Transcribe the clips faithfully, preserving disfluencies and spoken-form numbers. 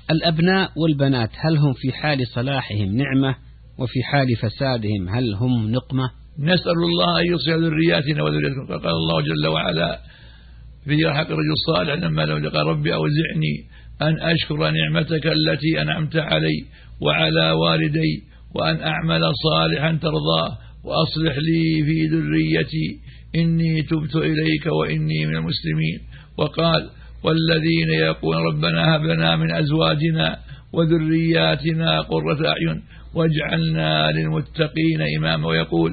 الأبناء والبنات هل هم في حال صلاحهم نعمة وفي حال فسادهم هل هم نقمة؟ نسأل الله أن يصلح ذرياتنا وذرياتكم. قال الله جل وعلا في حق الرجل الصالح لما لو لقى ربي أوزعني أن أشكر نعمتك التي أنعمت علي وعلى والدي وأن أعمل صالحا ترضاه وأصلح لي في ذريتي إني تبت إليك وإني من المسلمين. وقال والذين يقول ربنا هب لنا من أزواجنا وذرياتنا قرة أعين واجعلنا للمتقين إماما. ويقول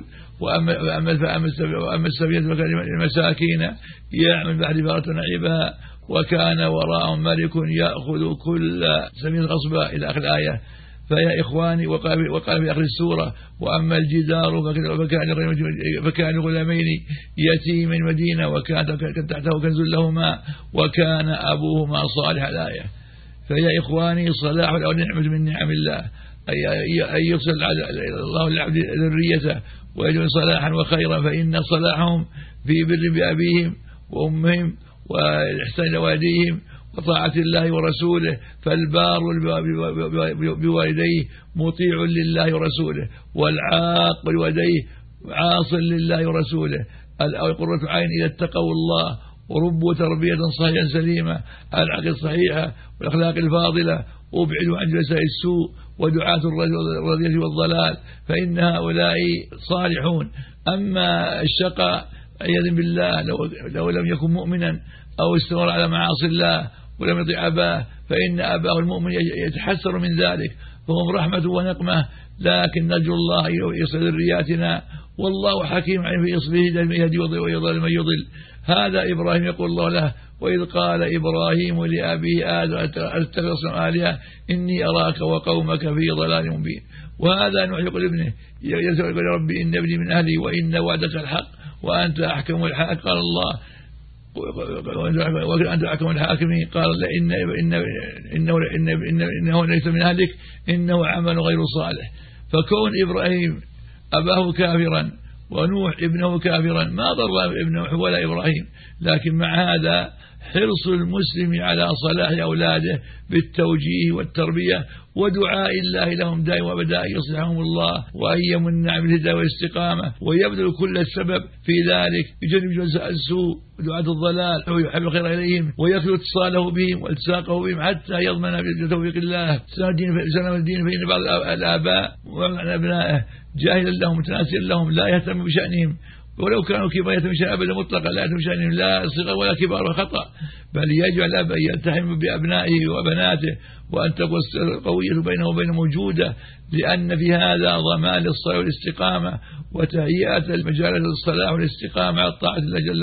وأما السبيل فكان المساكين يعمل بعد فرة نعيبها وكان وراءهم ملك يأخذ كل سبيل غصبا إلى آخر الآية. فيا إخواني وقال, وقال في آخر السورة وأما الجدار فكان غلامين يتيم مدينة وكان تحته كنز لهما وكان أبوهما صالح الآية. فيا إخواني صلاح نعمة من نعم الله أن يصل الله للعبد ذريته ويجعل صلاحا وخيرا، فإن صلاحهم في بر بأبيهم وأمهم والإحسان إلى والديهم وطاعة الله ورسوله. فالبار بوالديه مطيع لله ورسوله والعاق بوالديه عاص لله ورسوله. قرة عين إذا اتقوا الله وربوا تربية صحيحة سليمة العقل الصحيحة والأخلاق الفاضلة وابعدوا عن جلساء السوء ودعاة الرذيلة والضلال فإن هؤلاء صالحون. أما الشقاء عياذا بالله لو, لو لم يكن مؤمنا أو استمر على معاصي الله ولم يطيع أباه فإن أباه المؤمن يتحسر من ذلك فهم رحمة ونقمة. لكن نرجو الله يصل ذرياتنا والله حكيم في إصله يهدي ويضل من يضل. هذا إبراهيم يقول الله له وإذ قال إبراهيم لأبيه آذر أتخذ أصناما آلهة إني أراك وقومك في ضلال مبين. وهذا نوح يقول ابنه يقول ربي إن ابني من أهلي وإن وعدك الحق وأنت أحكم الحاكم. قال الله وأنت أحكم الحاكمين. قال إن إن إنه إن إنه ليس من أهلك إنه عمل غير صالح. فكون إبراهيم أباه كافرا ونوح ابنه كافرا ما ضر ابنه ولا إبراهيم، لكن مع هذا حرص المسلم على صلاح أولاده بالتوجيه والتربية ودعاء الله لهم دائما وابدا يصلحهم الله وأن يمن عليهم بالهداية والاستقامة ويبذل كل السبب في ذلك يجنب جزاء السوء ودعاة الضلال ويحب الخير إليهم ويكثر اتصاله بهم والتساقه بهم حتى يضمن بتوفيق الله سلام الدين. فإن بعض الآباء وعن أبنائه جاهلا لهم متناسيا لهم لا يهتم بشأنهم ولو كانوا كبار يهتم بشأنهم أبدا مطلقا لا يهتم بشأنهم لا صغر ولا كبار وخطأ، بل يجعل الأب أن يلتحم بأبنائه وبناته وأن تكون قوية بينه وبين موجودة، لأن في هذا ضمان للصلاة والاستقامة وتهيئة المجال للصلاة والاستقامة على الطاعة الله جل